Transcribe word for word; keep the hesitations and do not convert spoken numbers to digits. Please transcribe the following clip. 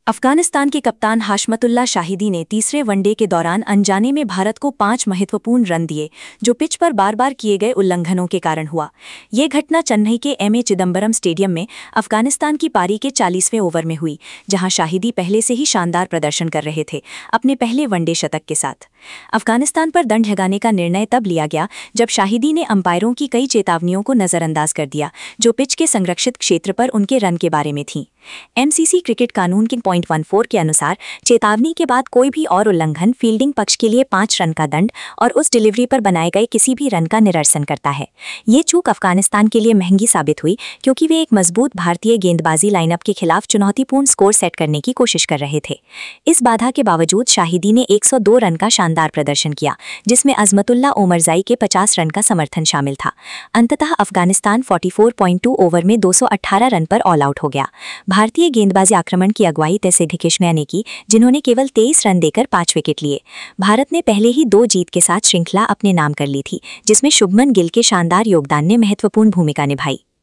अफगानिस्तान के कप्तान हाशमतुल्लाह शाहिदी ने तीसरे वनडे के दौरान अनजाने में भारत को पांच महत्वपूर्ण रन दिए, जो पिच पर बार बार किए गए उल्लंघनों के कारण हुआ। ये घटना चेन्नई के एम ए चिदंबरम स्टेडियम में अफगानिस्तान की पारी के चालीसवें ओवर में हुई, जहां शाहिदी पहले से ही शानदार प्रदर्शन कर रहे थे अपने पहले वनडे शतक के साथ। अफगानिस्तान पर दंड लगाने का निर्णय तब लिया गया जब शाहिदी ने अंपायरों की कई चेतावनियों को नजरअंदाज कर दिया, जो पिच के संरक्षित क्षेत्र पर उनके रन के बारे में थीं। एमसीसी क्रिकेट कानून के पॉइंट वन फोर के अनुसार चेतावनी के बाद कोई भी और उल्लंघन फील्डिंग पक्ष के लिए पाँच रन का दंड और उस डिलीवरी पर बनाए गए किसी भी रन का निरसन करता है। ये चूक अफगानिस्तान के लिए महंगी साबित हुई, क्योंकि वे एक मजबूत भारतीय गेंदबाजी लाइनअप के खिलाफ चुनौतीपूर्ण स्कोर सेट करने की कोशिश कर रहे थे। इस बाधा के बावजूद शाहिदी ने एक सौ दो रन का शानदार प्रदर्शन किया, जिसमें अजमतुल्लाह ओमरजाई के पचास रन का समर्थन शामिल था। अंततः अफगानिस्तान चौवालीस पॉइंट दो ओवर में दो सौ अठारह रन पर ऑल आउट हो गया। भारतीय गेंदबाजी आक्रमण की अगुवाई तैसिफ किशनया ने की, जिन्होंने केवल तेईस रन देकर पांच विकेट लिए। भारत ने पहले ही दो जीत के साथ श्रृंखला अपने नाम कर ली थी, जिसमें शुभमन गिल के शानदार योगदान ने महत्वपूर्ण भूमिका निभाई।